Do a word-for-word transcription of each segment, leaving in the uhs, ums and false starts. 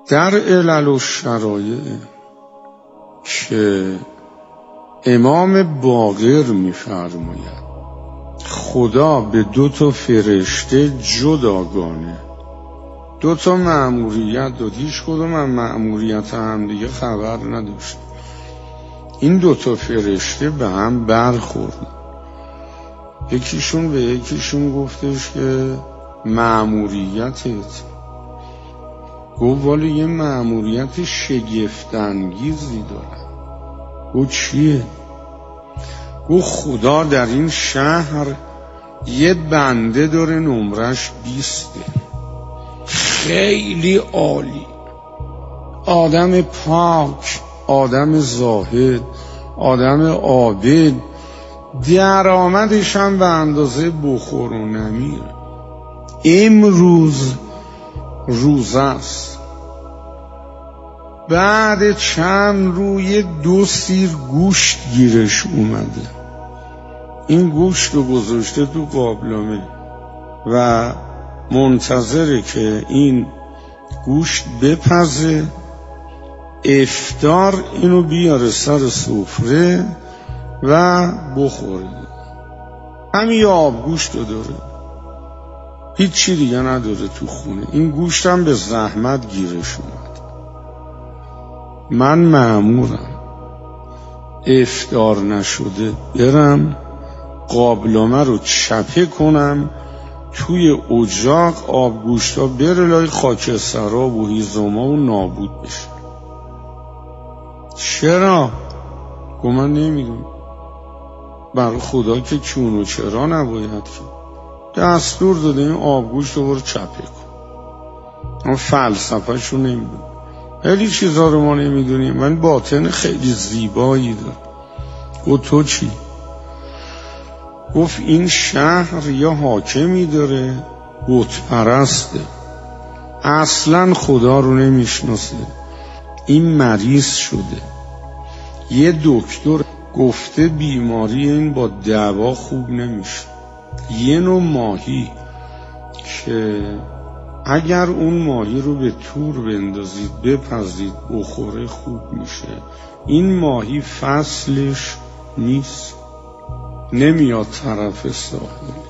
در علل و شرایع که امام باقر می‌فرماید خدا به دو تا فرشته جداگانه دو تا مأموریت داد، هیچ کدوم از مأموریت هم دیگه خبر نداشت. این دو تا فرشته به هم برخورد. یکیشون به یکیشون گفتش که مأموریتت، گفت والا یه مأموریت شگفت‌انگیزی دارم. گفت چیه؟ گفت خدا در این شهر یه بنده داره نمرش بیسته، خیلی عالی، آدم پاک، آدم زاهد، آدم عابد، درآمدش هم به اندازه بخور و نمیر. امروز روزه است، بعد چند روی دو سیر گوشت گیرش اومده، این گوشت رو گذاشته تو قابلمه و منتظره که این گوشت بپزه، افطار اینو بیاره سر سفره و بخوره. همین آب گوشت رو داره، هیچ چی دیگه نداره تو خونه. این گوشت هم به زحمت گیرش اومد. من مأمورم افطار نشده برم قابلمه رو چپه کنم توی اجاق، آب گوشتا بره لای خاکسترها و هیزوما و نابود بشه. چرا؟ گفت من نمیدونم. برای خدا که چون و چرا نباید که دستور داده این آب گوشت رو برو چپه کن. اما فلسفه شو نمیدونم، خیلی چیزا رو ما نمیدونیم. من باطن خیلی زیبایی دارم. گفت تو چی؟ گفت این شهر یا حاکمی داره بت پرسته، اصلا خدا رو نمیشناسه، این مریض شده، یه دکتر گفته بیماری این با دوا خوب نمیشه. یه نوع ماهی که اگر اون ماهی رو به تور بندازید بپزید بخوره خوب میشه، این ماهی فصلش نیست، نمیاد طرف ساحل.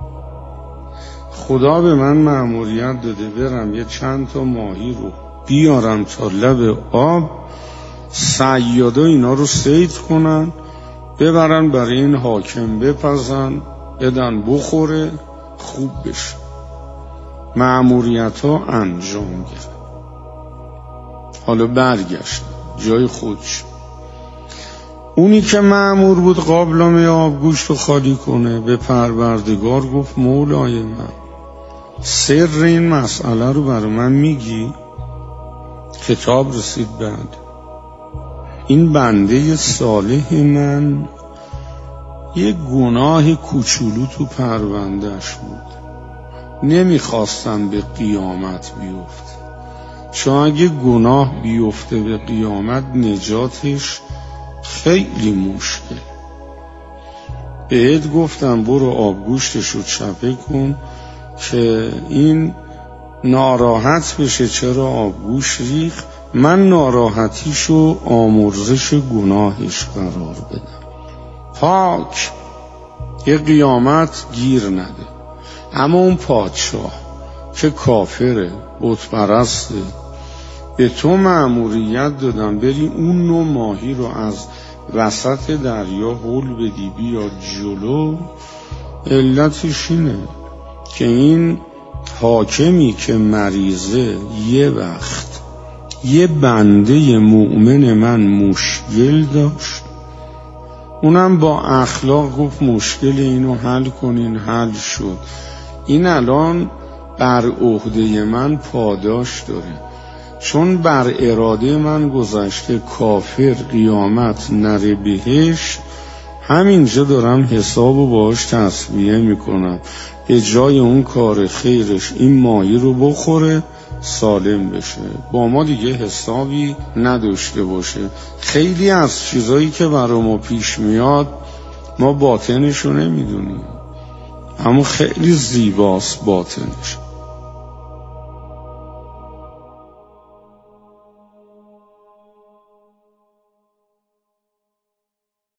خدا به من مأموریت داده برم یه چند تا ماهی رو بیارم تا لب آب، صیادا اینا رو صید کنن ببرن برای این حاکم بپزن بدن بخوره خوب بشه. مأموریت ها انجام گرفت. حالا برگشت جای خودش. اونی که مأمور بود قابلمه آب گوشت رو خالی کنه به پروردگار گفت مولای من سر این مسئله رو برای من میگی؟ کتاب رسید بعد این بنده صالح من یه گناه کوچولو تو پروندهش بود، نمیخواستم به قیامت بیفته، چون اگه گناه بیفته به قیامت نجاتش خیلی مشکل. بهت گفتم برو آبگوشتش رو چپه کن که این ناراحت بشه چرا آبگوشت ریخ، من ناراحتیشو آمرزش گناهش قرار بدم، پاک یه قیامت گیر نده. اما اون پادشاه که کافره بت پرسته، به تو مأموریت دادم بری اون نوع ماهی رو از وسط دریا هول بدی بیا جلو. علتش اینه که این حاکمی که مریضه یه وقت یه بنده مؤمن من مشکل داشت، اونم با اخلاق گفت مشکل اینو حل کنین، حل شد. این الان بر عهده من پاداش داره، چون بر اراده من گذشته کافر قیامت نره بهش، همینجا دارم حسابو باهاش تسویه میکنم، به جای اون کار خیرش این ماهی رو بخوره سالم بشه، با ما دیگه حسابی نداشته باشه. خیلی از چیزایی که برای ما پیش میاد ما باطنشو نمیدونیم، اما خیلی زیباست باطنش.